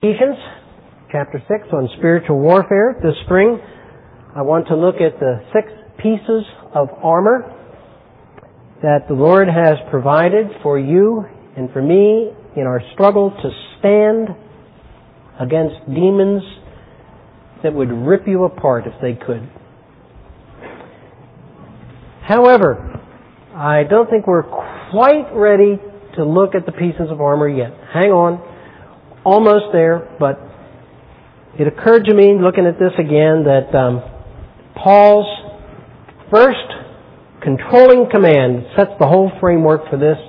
Ephesians chapter 6 on spiritual warfare. This spring, I want to look at the 6 pieces of armor that the Lord has provided for you and for me in our struggle to stand against demons that would rip you apart if they could. However, I don't think we're quite ready to look at the pieces of armor yet. Hang on. Almost there, but it occurred to me, looking at this again, that Paul's first controlling command sets the whole framework for this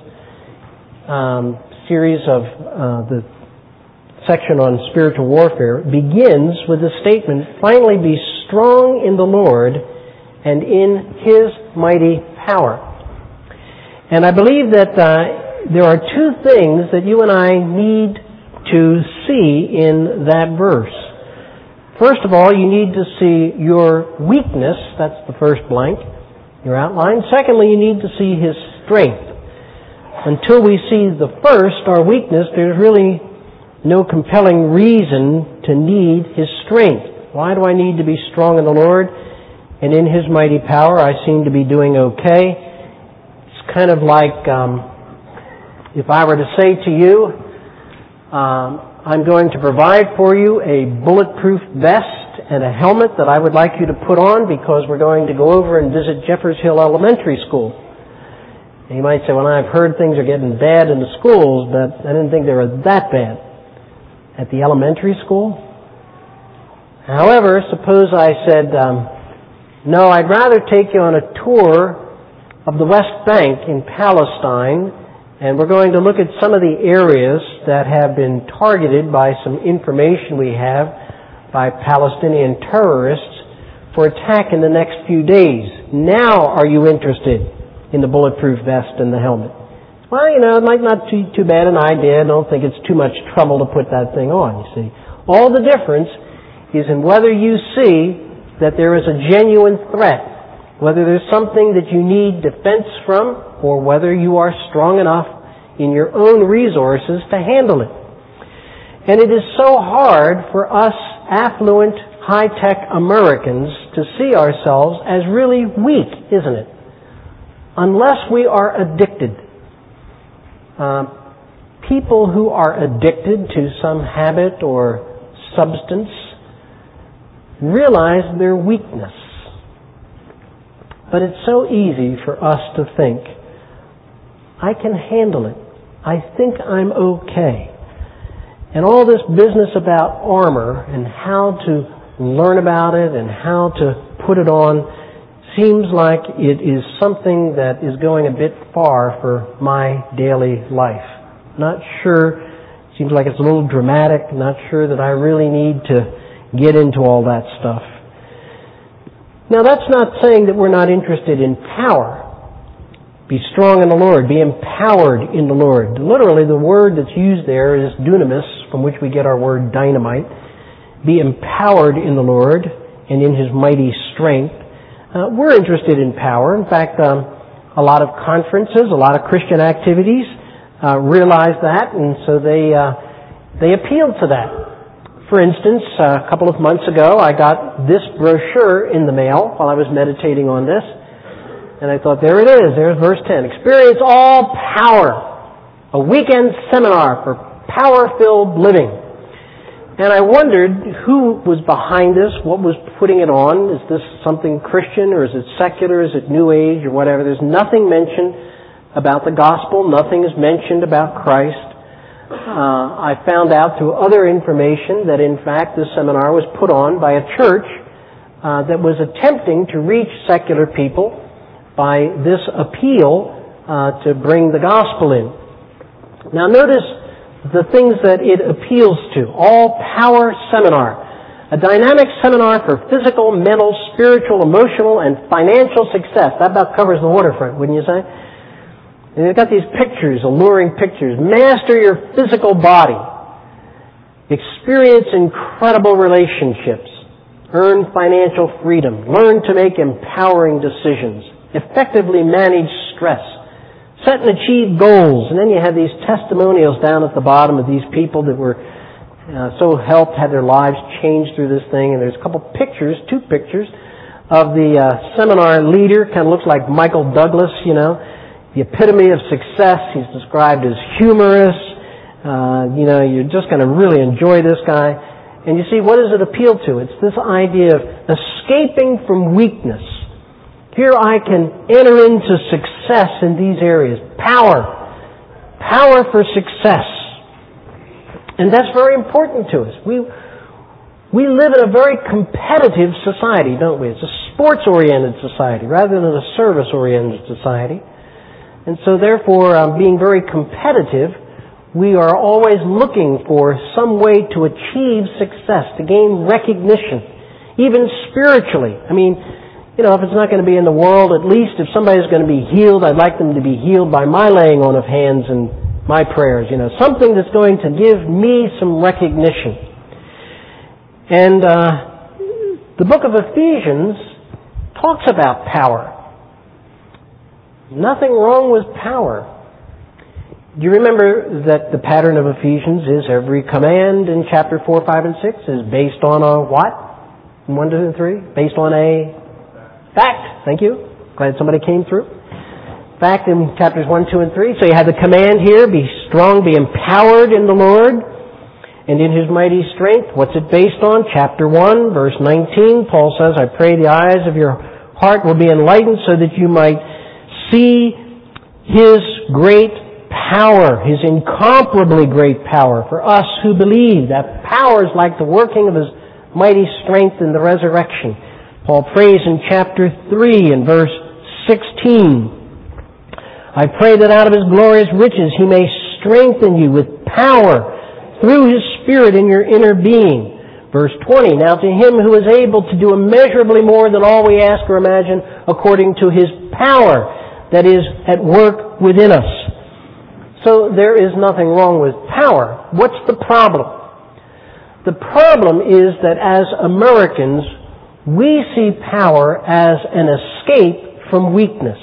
series of the section on spiritual warfare. Begins with the statement, "Finally be strong in the Lord and in His mighty power." And I believe that there are 2 things that you and I need to see in that verse. First of all, you need to see your weakness. That's the first blank, your outline. Secondly, you need to see His strength. Until we see the first, our weakness, there's really no compelling reason to need His strength. Why do I need to be strong in the Lord and in His mighty power? I seem to be doing okay. It's kind of like if I were to say to you, I'm going to provide for you a bulletproof vest and a helmet that I would like you to put on because we're going to go over and visit Jeffers Hill Elementary School. And you might say, well, I've heard things are getting bad in the schools, but I didn't think they were that bad. At the elementary school? However, suppose I said, no, I'd rather take you on a tour of the West Bank in Palestine, and we're going to look at some of the areas that have been targeted by some information we have by Palestinian terrorists for attack in the next few days. Now are you interested in the bulletproof vest and the helmet? Well, it might not be too bad an idea. I don't think it's too much trouble to put that thing on, you see. All the difference is in whether you see that there is a genuine threat, whether there's something that you need defense from, or whether you are strong enough in your own resources to handle it. And it is so hard for us affluent, high-tech Americans to see ourselves as really weak, isn't it? Unless we are addicted. People who are addicted to some habit or substance realize their weakness. But it's so easy for us to think, I can handle it. I think I'm okay. And all this business about armor and how to learn about it and how to put it on seems like it is something that is going a bit far for my daily life. Not sure. Seems like it's a little dramatic. Not sure that I really need to get into all that stuff. Now, that's not saying that we're not interested in power. Be strong in the Lord. Be empowered in the Lord. Literally, the word that's used there is dunamis, from which we get our word dynamite. Be empowered in the Lord and in His mighty strength. We're interested in power. In fact, a lot of conferences, a lot of Christian activities realize that, and so they appeal to that. For instance, a couple of months ago, I got this brochure in the mail while I was meditating on this. And I thought, there it is. There's verse 10. Experience all power. A weekend seminar for power-filled living. And I wondered who was behind this, what was putting it on. Is this something Christian, or is it secular? Is it New Age, or whatever? There's nothing mentioned about the gospel. Nothing is mentioned about Christ. I found out through other information that, in fact, this seminar was put on by a church that was attempting to reach secular people by this appeal to bring the gospel in. Now, notice the things that it appeals to. All Power Seminar. A dynamic seminar for physical, mental, spiritual, emotional, and financial success. That about covers the waterfront, wouldn't you say? And they've got these pictures, alluring pictures. Master your physical body. Experience incredible relationships. Earn financial freedom. Learn to make empowering decisions. Effectively manage stress. Set and achieve goals. And then you have these testimonials down at the bottom of these people that were so helped, had their lives changed through this thing. And there's a couple pictures, 2 pictures, of the seminar leader. Kind of looks like Michael Douglas, the epitome of success. He's described as humorous. You're just going to really enjoy this guy. And you see, what does it appeal to? It's this idea of escaping from weakness. Here I can enter into success in these areas. Power for success. And that's very important to us. We live in a very competitive society, don't we? It's a sports-oriented society rather than a service-oriented society. And so therefore, being very competitive, we are always looking for some way to achieve success, to gain recognition, even spiritually. I mean, if it's not going to be in the world, at least if somebody's going to be healed, I'd like them to be healed by my laying on of hands and my prayers. Something that's going to give me some recognition. And the book of Ephesians talks about power. Nothing wrong with power. Do you remember that the pattern of Ephesians is every command in chapter 4, 5, and 6 is based on a what? 1, 2, and 3? Based on a fact. Thank you. Glad somebody came through. Fact in chapters 1, 2, and 3. So you have the command here, be strong, be empowered in the Lord and in His mighty strength. What's it based on? Chapter 1, verse 19. Paul says, I pray the eyes of your heart will be enlightened so that you might see His great power, His incomparably great power for us who believe. That power is like the working of His mighty strength in the resurrection. Paul prays in chapter 3 and verse 16, I pray that out of His glorious riches He may strengthen you with power through His Spirit in your inner being. Verse 20, now to Him who is able to do immeasurably more than all we ask or imagine according to His power that is at work within us. So there is nothing wrong with power. What's the problem? The problem is that as Americans, we see power as an escape from weakness.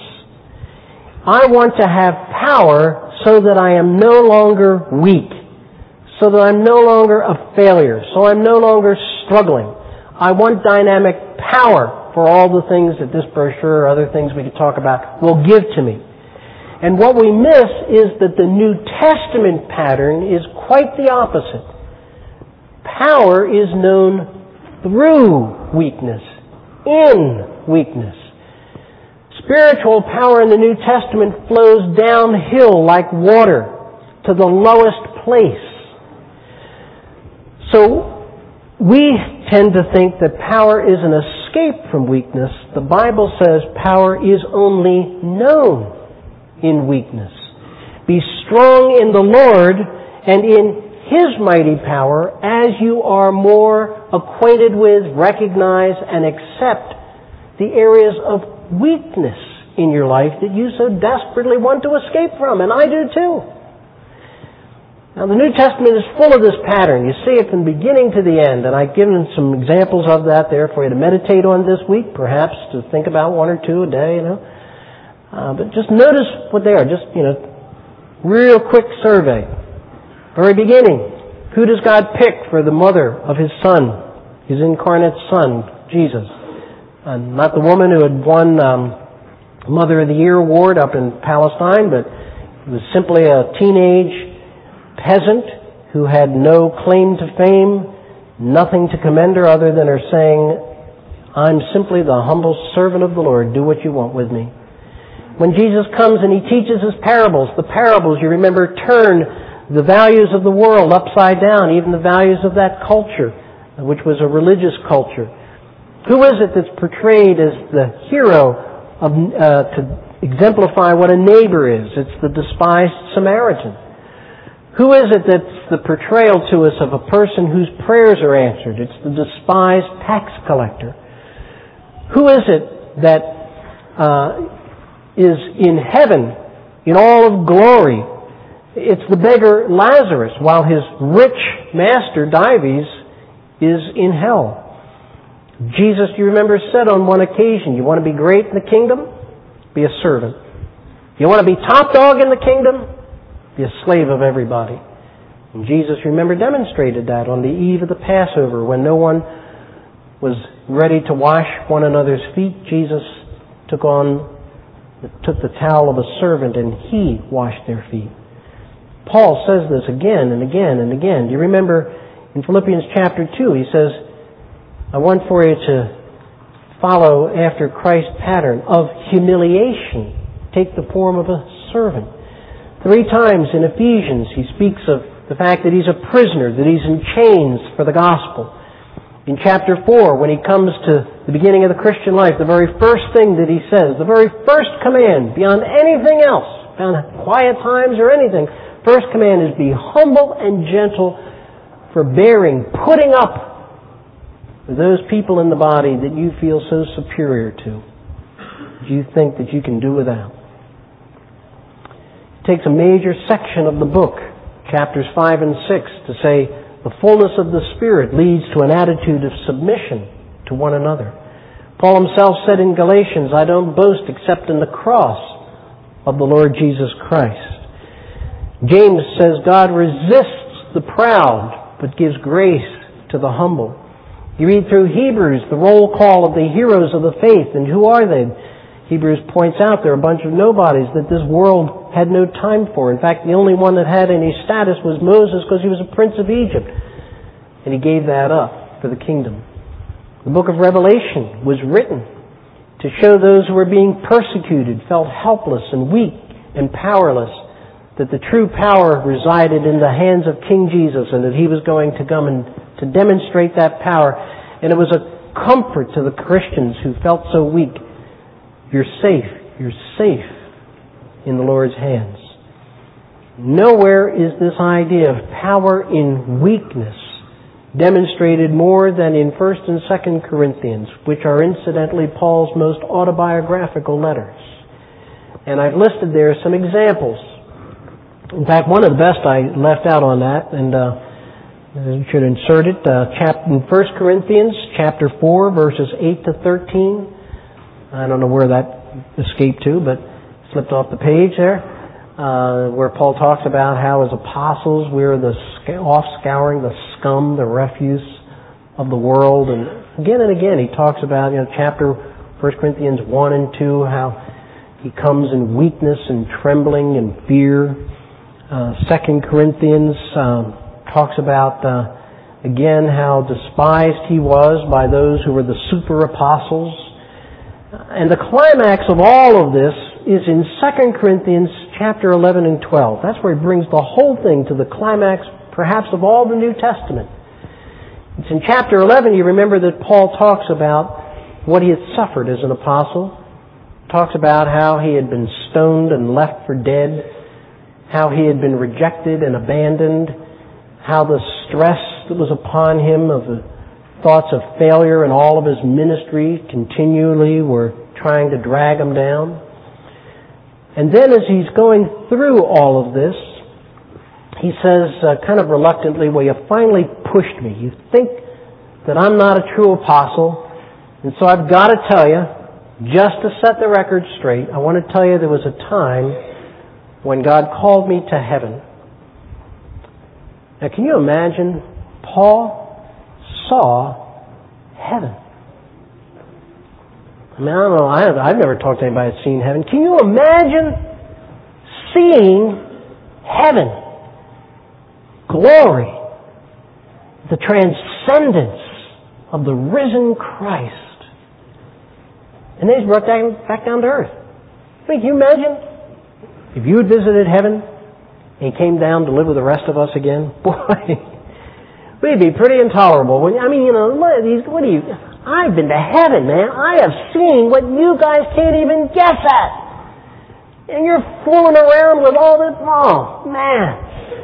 I want to have power so that I am no longer weak, so that I'm no longer a failure, so I'm no longer struggling. I want dynamic power for all the things that this brochure or other things we could talk about will give to me. And what we miss is that the New Testament pattern is quite the opposite. Power is known through weakness, in weakness. Spiritual power in the New Testament flows downhill like water to the lowest place. So we tend to think that power is an escape from weakness. The Bible says power is only known in weakness. Be strong in the Lord and in His mighty power as you are more acquainted with, recognize, and accept the areas of weakness in your life that you so desperately want to escape from, and I do too. Now the New Testament is full of this pattern. You see it from beginning to the end, and I've given some examples of that there for you to meditate on this week, perhaps to think about 1 or 2 a day, But just notice what they are. Just, real quick survey. Very beginning. Who does God pick for the mother of His Son, His incarnate Son, Jesus? Not the woman who had won Mother of the Year award up in Palestine, but it was simply a teenage peasant who had no claim to fame, nothing to commend her other than her saying, I'm simply the humble servant of the Lord. Do what you want with me. When Jesus comes and He teaches His parables, the parables, you remember, turn the values of the world upside down, even the values of that culture, which was a religious culture. Who is it that's portrayed as the hero to exemplify what a neighbor is? It's the despised Samaritan. Who is it that's the portrayal to us of a person whose prayers are answered? It's the despised tax collector. Who is it that is in heaven in all of glory? It's the beggar Lazarus, while his rich master Dives is in hell. Jesus, you remember, said on one occasion, you want to be great in the kingdom? Be a servant. You want to be top dog in the kingdom? Be a slave of everybody. And Jesus, remember, demonstrated that on the eve of the Passover when no one was ready to wash one another's feet. Jesus took the towel of a servant and he washed their feet. Paul says this again and again and again. Do you remember in Philippians chapter 2, he says, I want for you to follow after Christ's pattern of humiliation. Take the form of a servant. 3 times in Ephesians, he speaks of the fact that he's a prisoner, that he's in chains for the gospel. In chapter 4, when he comes to the beginning of the Christian life, the very first thing that he says, the very first command, beyond anything else, beyond quiet times or anything, first command is be humble and gentle, forbearing, putting up with those people in the body that you feel so superior to, that you think that you can do without. It takes a major section of the book, chapters 5 and 6, to say the fullness of the Spirit leads to an attitude of submission to one another. Paul himself said in Galatians, I don't boast except in the cross of the Lord Jesus Christ. James says God resists the proud but gives grace to the humble. You read through Hebrews, the roll call of the heroes of the faith, and who are they? Hebrews points out they're a bunch of nobodies that this world had no time for. In fact, the only one that had any status was Moses because he was a prince of Egypt. And he gave that up for the kingdom. The book of Revelation was written to show those who were being persecuted, felt helpless and weak and powerless, that the true power resided in the hands of King Jesus and that he was going to come and to demonstrate that power. And it was a comfort to the Christians who felt so weak. You're safe in the Lord's hands. Nowhere is this idea of power in weakness demonstrated more than in 1 and 2 Corinthians, which are incidentally Paul's most autobiographical letters. And I've listed there some examples. In fact, one of the best I left out on that, and I should insert it, in 1 Corinthians chapter 4, verses 8 to 13. I don't know where that escaped to, but slipped off the page there, where Paul talks about how as apostles we're the off-scouring, the scum, the refuse of the world. And again he talks about, chapter 1 Corinthians 1 and 2, how he comes in weakness and trembling and fear. 2 Corinthians talks about, again, how despised he was by those who were the super apostles. And the climax of all of this is in 2 Corinthians chapter 11 and 12. That's where he brings the whole thing to the climax, perhaps, of all the New Testament. It's in chapter 11, you remember, that Paul talks about what he had suffered as an apostle. Talks about how he had been stoned and left for dead, how he had been rejected and abandoned, how the stress that was upon him of the thoughts of failure and all of his ministry continually were trying to drag him down. And then as he's going through all of this, he says kind of reluctantly, well, you finally pushed me. You think that I'm not a true apostle, and so I've got to tell you, just to set the record straight, I want to tell you there was a time when God called me to heaven. Now, can you imagine? Paul saw heaven. I mean, I don't know, I've never talked to anybody that's seen heaven. Can you imagine seeing heaven? Glory. The transcendence of the risen Christ. And then he's brought back down to earth. I mean, can you imagine if you had visited heaven and he came down to live with the rest of us again? Boy, we'd be pretty intolerable. I mean, what do you... I've been to heaven, man. I have seen what you guys can't even guess at. And you're fooling around with all this... Oh, man.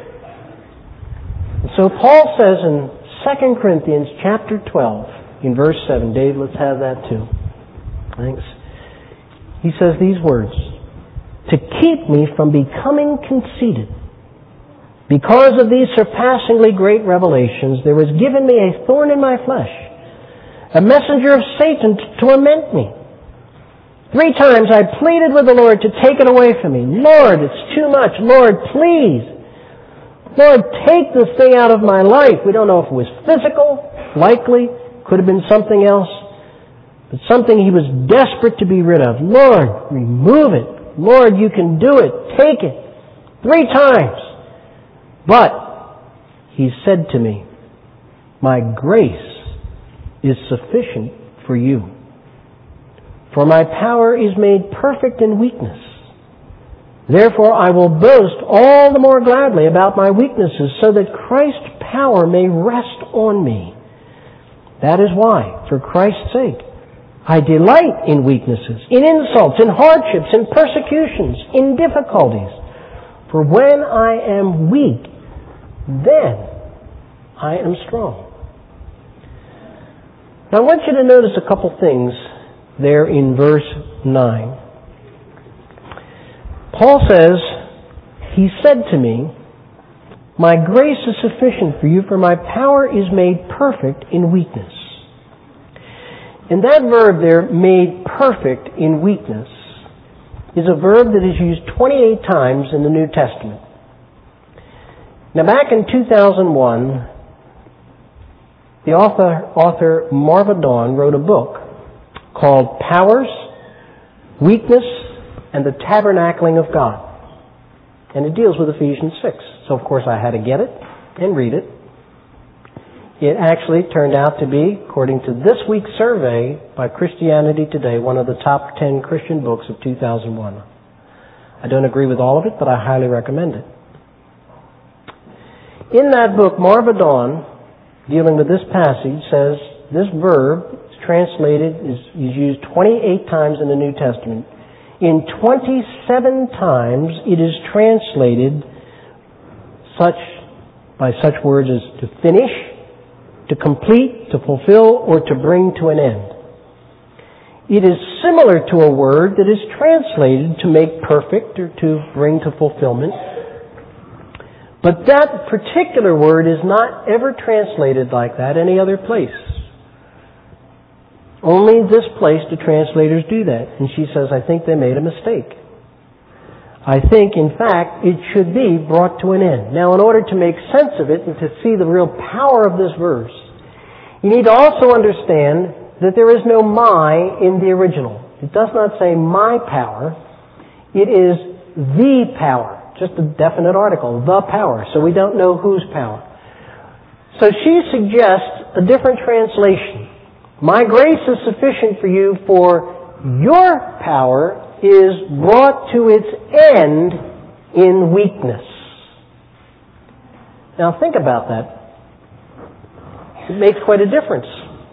So Paul says in 2 Corinthians chapter 12, in verse 7, Dave, let's have that too. Thanks. He says these words, to keep me from becoming conceited, because of these surpassingly great revelations, there was given me a thorn in my flesh, a messenger of Satan to torment me. 3 times I pleaded with the Lord to take it away from me. Lord, it's too much. Lord, please. Lord, take this thing out of my life. We don't know if it was physical, likely, could have been something else, but something he was desperate to be rid of. Lord, remove it. Lord, you can do it. Take it. 3 times. But he said to me, my grace is sufficient for you. For my power is made perfect in weakness. Therefore I will boast all the more gladly about my weaknesses, so that Christ's power may rest on me. That is why, for Christ's sake, I delight in weaknesses, in insults, in hardships, in persecutions, in difficulties. For when I am weak, then I am strong. Now I want you to notice a couple things there in verse 9. Paul says, he said to me, my grace is sufficient for you, for my power is made perfect in weakness. And that verb there, made perfect in weakness, is a verb that is used 28 times in the New Testament. Now back in 2001, the author Marva Dawn wrote a book called Powers, Weakness, and the Tabernacling of God. And it deals with Ephesians 6. So of course I had to get it and read it. It actually turned out to be, according to this week's survey by Christianity Today, one of the top 10 Christian books of 2001. I don't agree with all of it, but I highly recommend it. In that book, Marva Dawn, dealing with this passage, says this verb is translated, is used 28 times in the New Testament. In 27 times it is translated by such words as to finish, to complete, to fulfill, or to bring to an end. It is similar to a word that is translated to make perfect or to bring to fulfillment. But that particular word is not ever translated like that any other place. Only this place do translators do that. And she says, I think they made a mistake. I think, in fact, it should be brought to an end. Now, in order to make sense of it and to see the real power of this verse, you need to also understand that there is no my in the original. It does not say my power. It is the power. Just a definite article, the power. So we don't know whose power. So she suggests a different translation. My grace is sufficient for you, for your power is brought to its end in weakness. Now think about that. It makes quite a difference.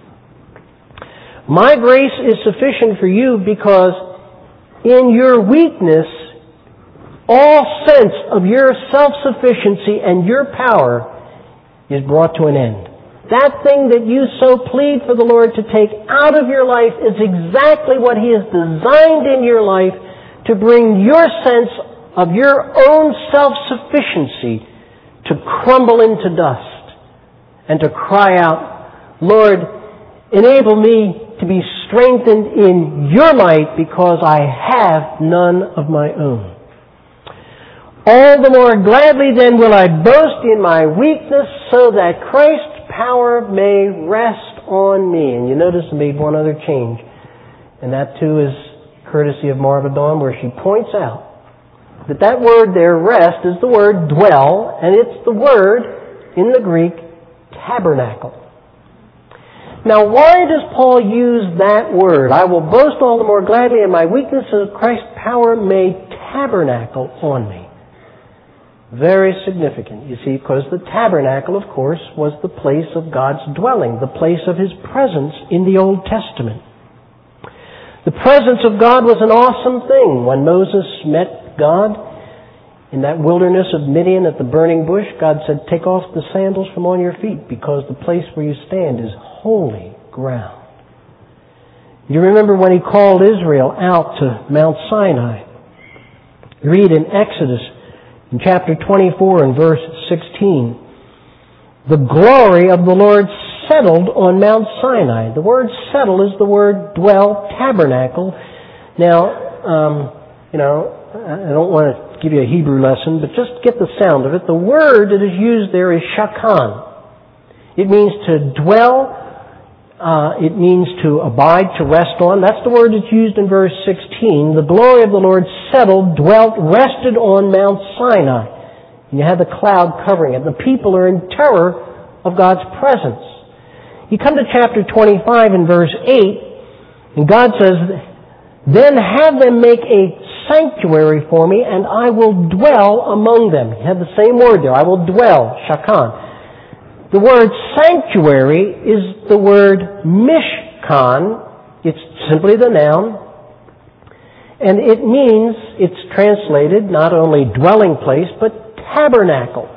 My grace is sufficient for you because in your weakness, all sense of your self-sufficiency and your power is brought to an end. That thing that you so plead for the Lord to take out of your life is exactly what He has designed in your life to bring your sense of your own self-sufficiency to crumble into dust and to cry out, Lord, enable me to be strengthened in your might because I have none of my own. All the more gladly then will I boast in my weakness so that Christ's power may rest on me. And you notice I made one other change. And that too is courtesy of Marva Dawn, where she points out that word there, rest, is the word dwell, and it's the word in the Greek tabernacle. Now why does Paul use that word? I will boast all the more gladly in my weakness so that Christ's power may tabernacle on me. Very significant, you see, because the tabernacle, of course, was the place of God's dwelling, the place of His presence in the Old Testament. The presence of God was an awesome thing. When Moses met God in that wilderness of Midian at the burning bush, God said, take off the sandals from on your feet because the place where you stand is holy ground. You remember when He called Israel out to Mount Sinai. You read in Exodus in chapter 24 and verse 16, the glory of the Lord settled on Mount Sinai. The word settle is the word dwell, tabernacle. Now, I don't want to give you a Hebrew lesson, but just get the sound of it. The word that is used there is shakan. It means to dwell. It means to abide, to rest on. That's the word that's used in verse 16. The glory of the Lord settled, dwelt, rested on Mount Sinai. And you have the cloud covering it. The people are in terror of God's presence. You come to chapter 25 in verse 8, and God says, "Then have them make a sanctuary for me, and I will dwell among them." You have the same word there. I will dwell, shakan. The word sanctuary is the word mishkan. It's simply the noun. And it means, it's translated not only dwelling place, but tabernacle.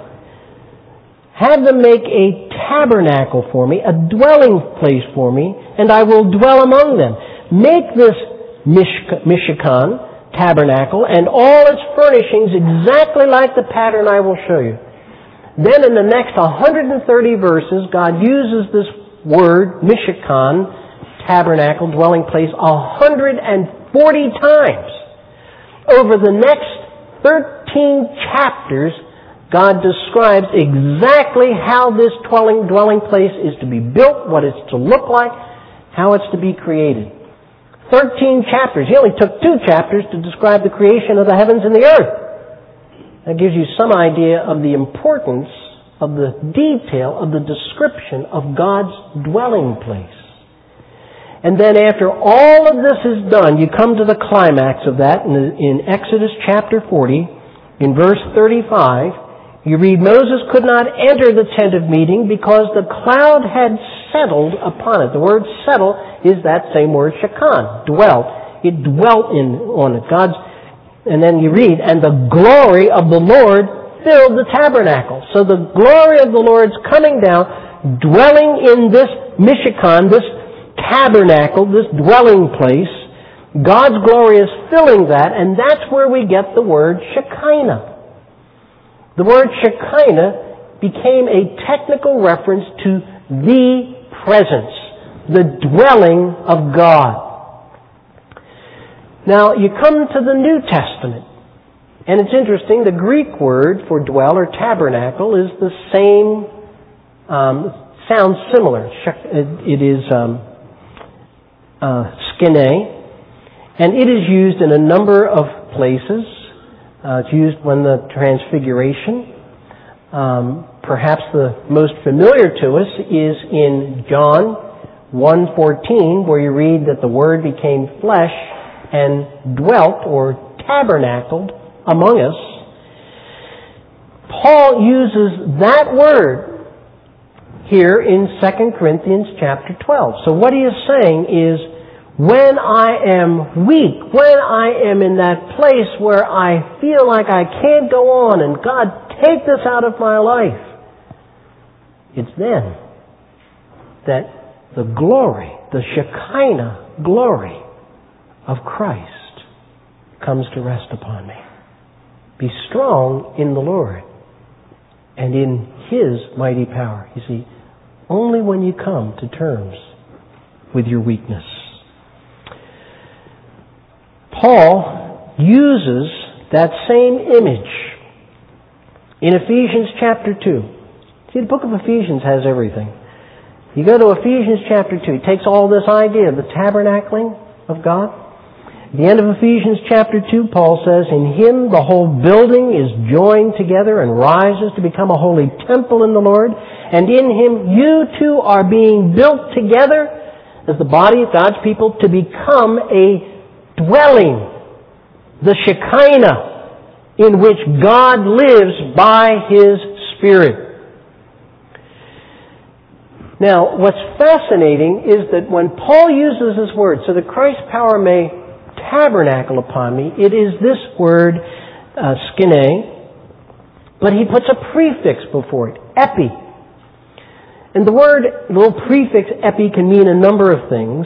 Have them make a tabernacle for me, a dwelling place for me, and I will dwell among them. Make this mishkan, tabernacle, and all its furnishings exactly like the pattern I will show you. Then in the next 130 verses, God uses this word, mishkan, tabernacle, dwelling place, 140 times. Over the next 13 chapters, God describes exactly how this dwelling place is to be built, what it's to look like, how it's to be created. 13 chapters. He only took 2 chapters to describe the creation of the heavens and the earth. That gives you some idea of the importance of the detail of the description of God's dwelling place. And then after all of this is done, you come to the climax of that in Exodus chapter 40, in verse 35. You read, Moses could not enter the tent of meeting because the cloud had settled upon it. The word settle is that same word, shakan, dwelt. It dwelt on it. And then you read, and the glory of the Lord filled the tabernacle. So the glory of the Lord's coming down, dwelling in this mishkan, this tabernacle, this dwelling place. God's glory is filling that, and that's where we get the word Shekinah. The word Shekinah became a technical reference to the presence, the dwelling of God. Now, you come to the New Testament, and it's interesting, the Greek word for dwell or tabernacle is the same, sounds similar. It is skene, and it is used in a number of places. It's used when the Transfiguration. Perhaps the most familiar to us is in John 1:14, where you read that the Word became flesh and dwelt or tabernacled among us. Paul uses that word here in 2 Corinthians chapter 12. So what he is saying is, when I am weak, when I am in that place where I feel like I can't go on and God, take this out of my life, it's then that the glory, the Shekinah glory of Christ comes to rest upon me. Be strong in the Lord and in His mighty power. You see, only when you come to terms with your weakness. Paul uses that same image in Ephesians chapter 2. See, the book of Ephesians has everything. You go to Ephesians chapter 2, it takes all this idea of the tabernacling of God. At the end of Ephesians chapter 2, Paul says, in Him the whole building is joined together and rises to become a holy temple in the Lord. And in Him you too are being built together as the body of God's people to become a dwelling, the Shekinah, in which God lives by His Spirit. Now, what's fascinating is that when Paul uses this word, so that Christ's power may tabernacle upon me, it is this word, skene, but he puts a prefix before it, epi. And the little prefix epi can mean a number of things.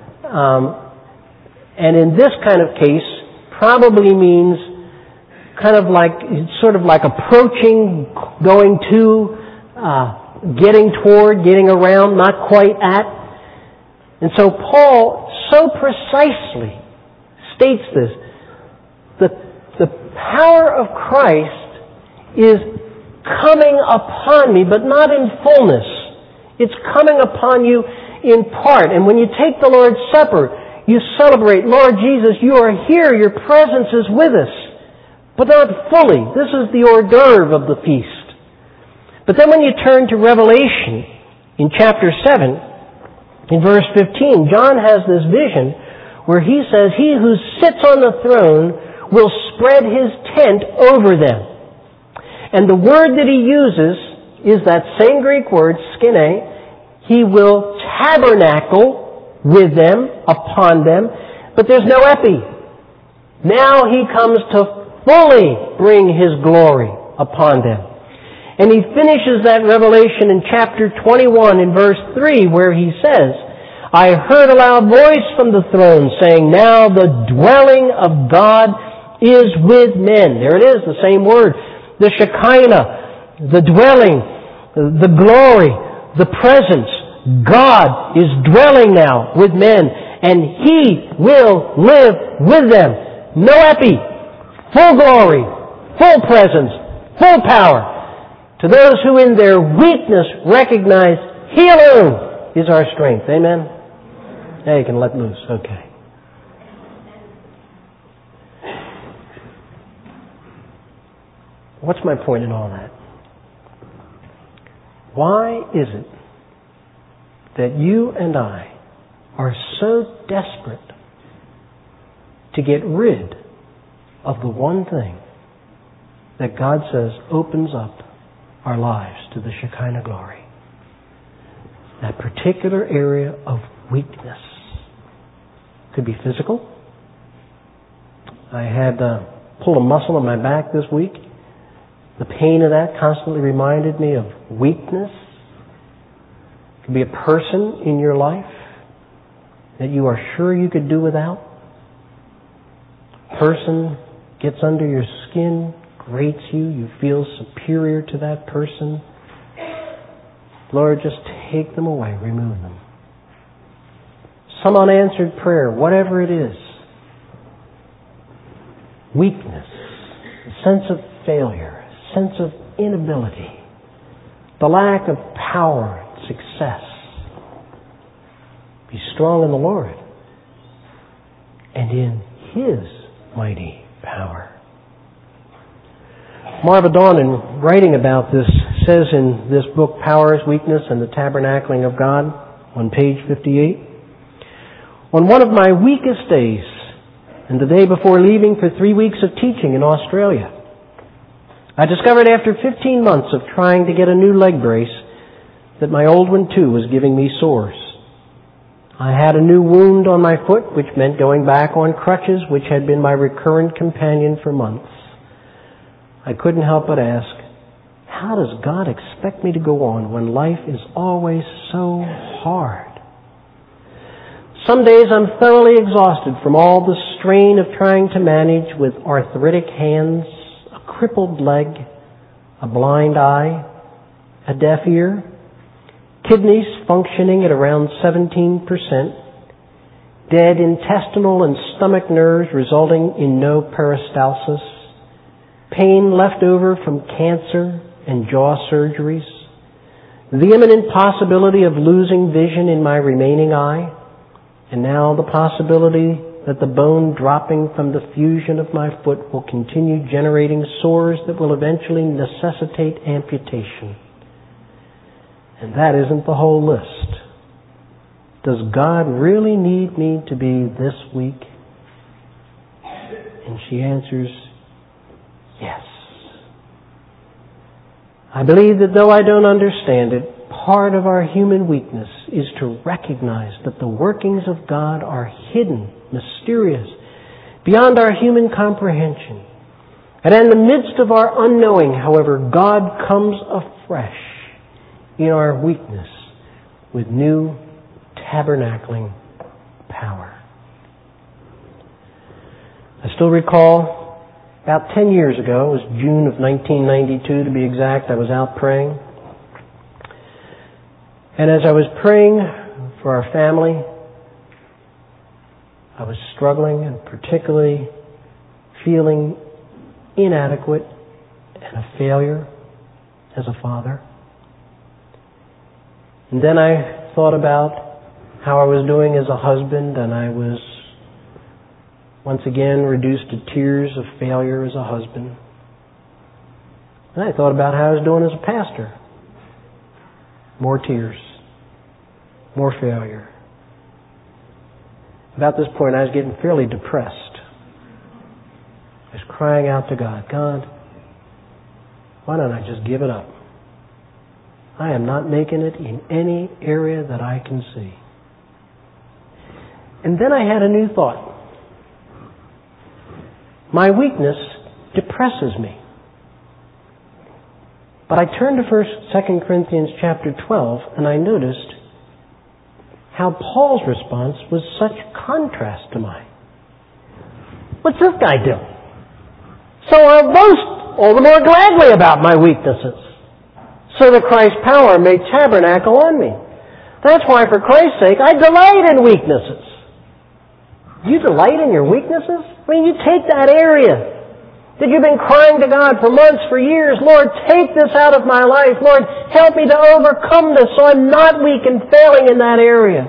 And in this kind of case, probably means sort of like approaching, going to, getting toward, getting around, not quite at. And so Paul so precisely states this. The The power of Christ is coming upon me, but not in fullness. It's coming upon you in part. And when you take the Lord's Supper, you celebrate, Lord Jesus, you are here, your presence is with us. But not fully. This is the hors d'oeuvre of the feast. But then when you turn to Revelation, in chapter 7, in verse 15, John has this vision where he says, He who sits on the throne will spread His tent over them. And the word that he uses is that same Greek word, skene. He will tabernacle with them, upon them, but there's no epi. Now He comes to fully bring His glory upon them. And he finishes that revelation in chapter 21 in verse 3 where he says, I heard a loud voice from the throne saying, now the dwelling of God is with men. There it is, the same word. The Shekinah, the dwelling, the glory, the presence. God is dwelling now with men, and He will live with them. No epi. Full glory, full presence, full power. To those who in their weakness recognize He alone is our strength. Amen? Now you can let loose. Okay. What's my point in all that? Why is it that you and I are so desperate to get rid of the one thing that God says opens up our lives to the Shekinah glory? That particular area of weakness. Could be physical. I had pulled a muscle in my back this week. The pain of that constantly reminded me of weakness. It could be a person in your life that you are sure you could do without. A person gets under your skin, grates you, you feel superior to that person. Lord, just take them away, remove them. Some unanswered prayer, whatever it is. Weakness, a sense of failure, a sense of inability, the lack of power and success. Be strong in the Lord and in His mighty power. Marva Dawn, in writing about this, says in this book, Powers, Weakness, and the Tabernacling of God, on page 58, on one of my weakest days, and the day before leaving for 3 weeks of teaching in Australia, I discovered after 15 months of trying to get a new leg brace that my old one too was giving me sores. I had a new wound on my foot, which meant going back on crutches, which had been my recurrent companion for months. I couldn't help but ask, how does God expect me to go on when life is always so hard? Some days I'm thoroughly exhausted from all the strain of trying to manage with arthritic hands, a crippled leg, a blind eye, a deaf ear, kidneys functioning at around 17%, dead intestinal and stomach nerves resulting in no peristalsis, pain left over from cancer and jaw surgeries, the imminent possibility of losing vision in my remaining eye, and now the possibility that the bone dropping from the fusion of my foot will continue generating sores that will eventually necessitate amputation. And that isn't the whole list. Does God really need me to be this weak? And she answers, yes. I believe that though I don't understand it, part of our human weakness is to recognize that the workings of God are hidden, mysterious, beyond our human comprehension. And in the midst of our unknowing, however, God comes afresh in our weakness with new tabernacling power. I still recall about 10 years ago, it was June of 1992 to be exact, I was out praying. And as I was praying for our family, I was struggling and particularly feeling inadequate and a failure as a father. And then I thought about how I was doing as a husband, and I was once again reduced to tears of failure as a husband. And I thought about how I was doing as a pastor. More tears. More failure. About this point, I was getting fairly depressed. I was crying out to God, God, why don't I just give it up? I am not making it in any area that I can see. And then I had a new thought. My weakness depresses me. But I turned to 2 Corinthians chapter 12, and I noticed how Paul's response was such contrast to mine. What's this guy do? So I'll boast all the more gladly about my weaknesses, so that Christ's power may tabernacle on me. That's why, for Christ's sake, I delight in weaknesses. You delight in your weaknesses? I mean, you take that area that you've been crying to God for months, for years, Lord, take this out of my life. Lord, help me to overcome this so I'm not weak and failing in that area.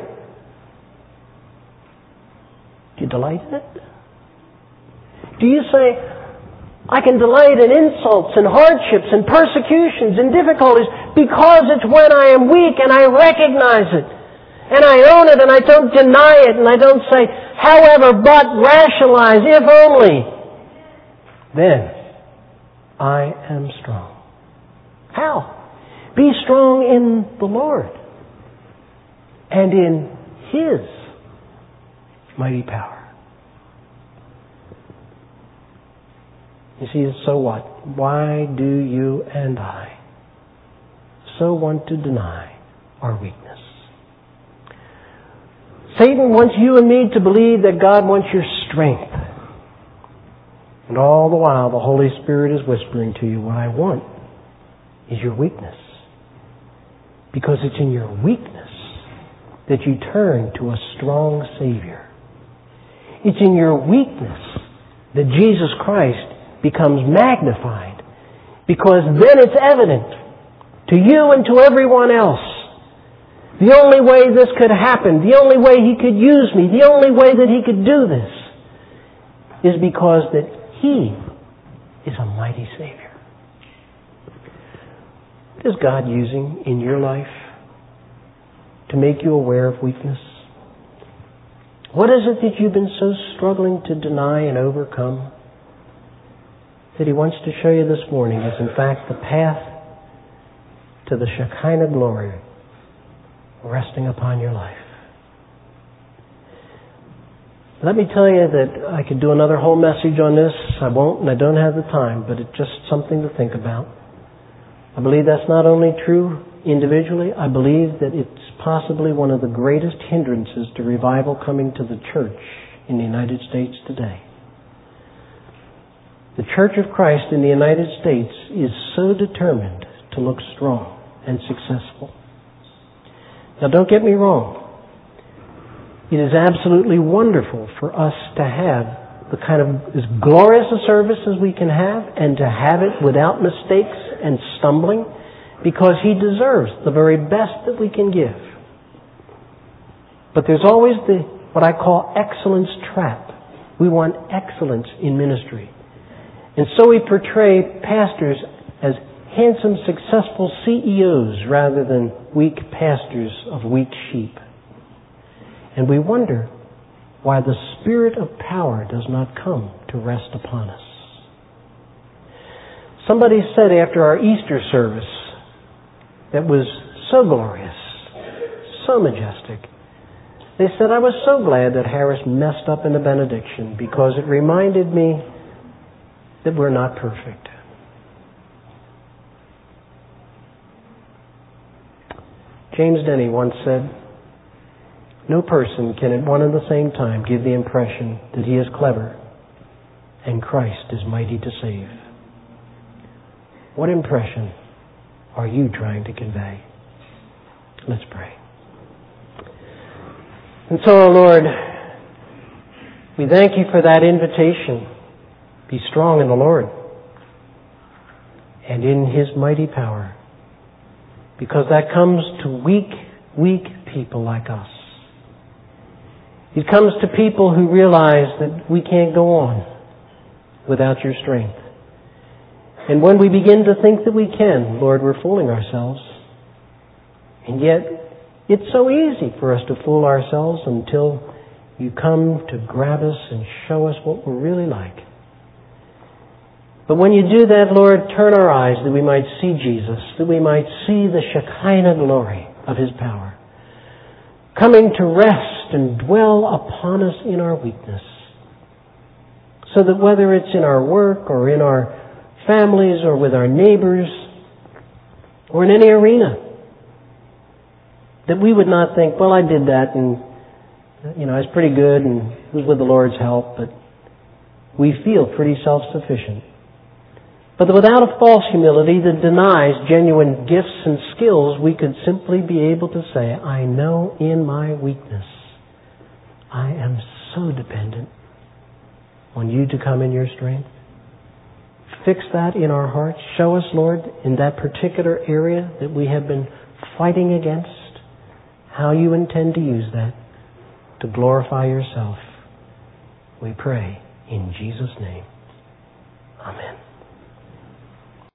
Do you delight in it? Do you say, I can delight in insults and hardships and persecutions and difficulties because it's when I am weak and I recognize it and I own it and I don't deny it and I don't say, however, but rationalize, if only. Then I am strong. How? Be strong in the Lord and in His mighty power. You see, so what? Why do you and I so want to deny our weakness? Satan wants you and me to believe that God wants your strength. And all the while, the Holy Spirit is whispering to you, what I want is your weakness. Because it's in your weakness that you turn to a strong Savior. It's in your weakness that Jesus Christ becomes magnified. Because then it's evident to you and to everyone else. The only way this could happen, the only way He could use me, the only way that He could do this is because that He is a mighty Savior. What is God using in your life to make you aware of weakness? What is it that you've been so struggling to deny and overcome that He wants to show you this morning is in fact the path to the Shekinah glory resting upon your life? Let me tell you that I could do another whole message on this. I won't, and I don't have the time, but it's just something to think about. I believe that's not only true individually, I believe that it's possibly one of the greatest hindrances to revival coming to the church in the United States today. The Church of Christ in the United States is so determined to look strong and successful. Now, don't get me wrong. It is absolutely wonderful for us to have the kind of as glorious a service as we can have and to have it without mistakes and stumbling, because He deserves the very best that we can give. But there's always what I call excellence trap. We want excellence in ministry. And so we portray pastors as handsome, successful CEOs rather than weak pastors of weak sheep. And we wonder why the Spirit of power does not come to rest upon us. Somebody said after our Easter service that was so glorious, so majestic, they said, I was so glad that Harris messed up in the benediction because it reminded me that we're not perfect. James Denny once said, no person can at one and the same time give the impression that he is clever and Christ is mighty to save. What impression are you trying to convey? Let's pray. And so, Lord, we thank You for that invitation. Be strong in the Lord and in His mighty power. Because that comes to weak people like us. It comes to people who realize that we can't go on without your strength. And when we begin to think that we can, Lord, we're fooling ourselves. And yet, it's so easy for us to fool ourselves until you come to grab us and show us what we're really like. But when you do that, Lord, turn our eyes that we might see Jesus, that we might see the Shekinah glory of His power, coming to rest and dwell upon us in our weakness. So that whether it's in our work or in our families or with our neighbors or in any arena, that we would not think, well, I did that and, it's pretty good and it was with the Lord's help, but we feel pretty self-sufficient. But without a false humility that denies genuine gifts and skills, we could simply be able to say, I know in my weakness, I am so dependent on you to come in your strength. Fix that in our hearts. Show us, Lord, in that particular area that we have been fighting against, how you intend to use that to glorify yourself. We pray in Jesus' name. Amen.